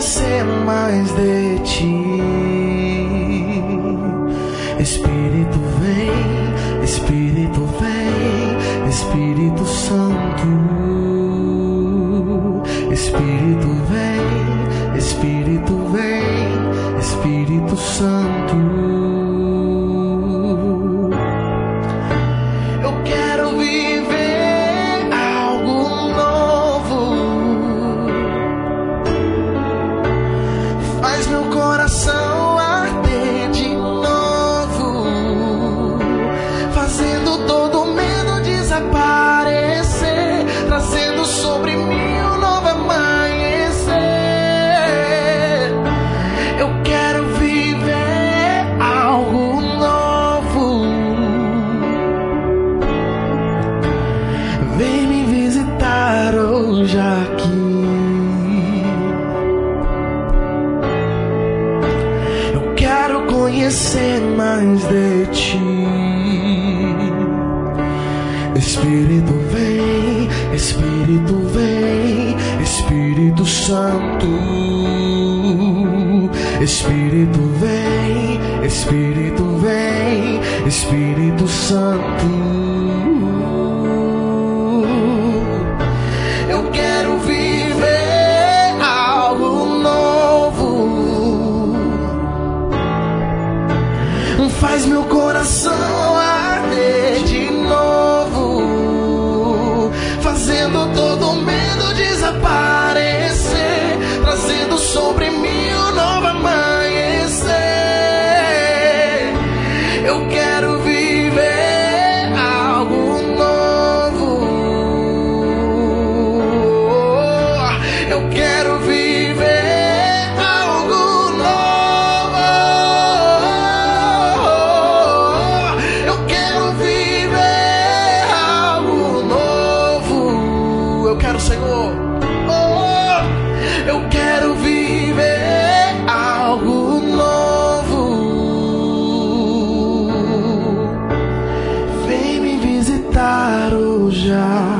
conhecer mais de ti. Espírito vem, Espírito vem, Espírito Santo. Espírito vem, Espírito vem, Espírito Santo. Eu quero viver algo novo. Faz meu coração arder de novo, fazendo todo medo desaparecer, trazendo sobre mim um novo amanhecer. Eu quero viver algo novo. Vem me visitar hoje aqui. Eu quero conhecer mais de ti. Espírito vem, Espírito vem, Espírito Santo. Espírito vem, Espírito vem, Espírito Santo. Eu quero viver algo novo. Faz meu coração arder de novo, fazendo todo medo desaparecer, trazendo sobre mim um novo amanhecer. Eu quero viver algo novo. Eu quero viver algo novo. Eu quero viver algo novo. Eu quero, Senhor. Eu quero viver algo novo. Vem me visitar hoje.